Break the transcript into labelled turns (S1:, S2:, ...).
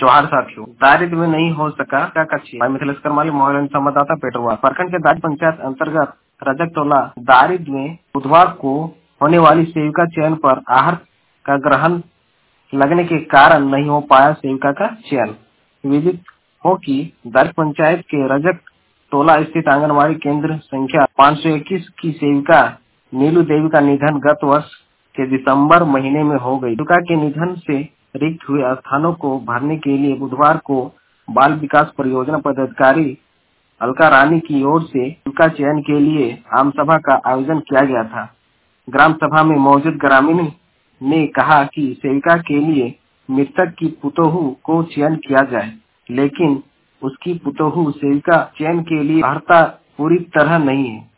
S1: जोहार साथियों, दारिद्र में नहीं हो सका क्या कच्ची। मैं मिथिलेश करमाली, मोहन संवाददाता पेटरवा। प्रखंड के दारिद पंचायत अंतर्गत रजक टोला दारिद में बुधवार को होने वाली सेविका चयन पर आहार का ग्रहण लगने के कारण नहीं हो पाया सेविका का चयन। विदित हो कि दारिद पंचायत के रजक टोला स्थित आंगनबाड़ी केंद्र संख्या 521 की सेविका नीलू देवी का निधन गत वर्ष के दिसंबर महीने में हो गई। सेविका के निधन से रिक्त हुए स्थानों को भरने के लिए बुधवार को बाल विकास परियोजना पदाधिकारी अलका रानी की ओर से सेविका चयन के लिए आम सभा का आयोजन किया गया था। ग्राम सभा में मौजूद ग्रामीण ने कहा कि सेविका के लिए मृतक की पुतोहू को चयन किया जाए, लेकिन उसकी पुतोहू सेविका चयन के लिए अर्हता पूरी तरह नहीं है।